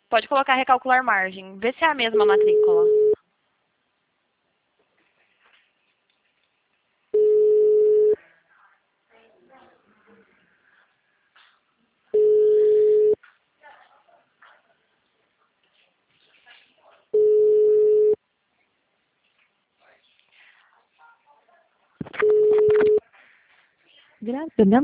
Pode colocar recalcular margem. Vê se é a mesma matrícula. Graças a Deus.